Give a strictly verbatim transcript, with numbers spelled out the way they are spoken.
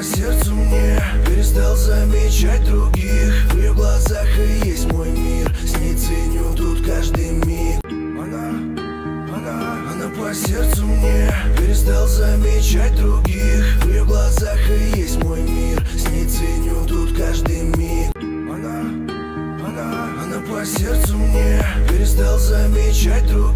сердцу мне перестал замечать других. В ее глазах и есть мой мир, с ней ценю тут каждый миг. Она, она, она по сердцу мне перестал замечать других. В ее глазах и есть мой мир, с ней ценю тут каждый миг. Она, она, она по сердцу мне перестал замечать других.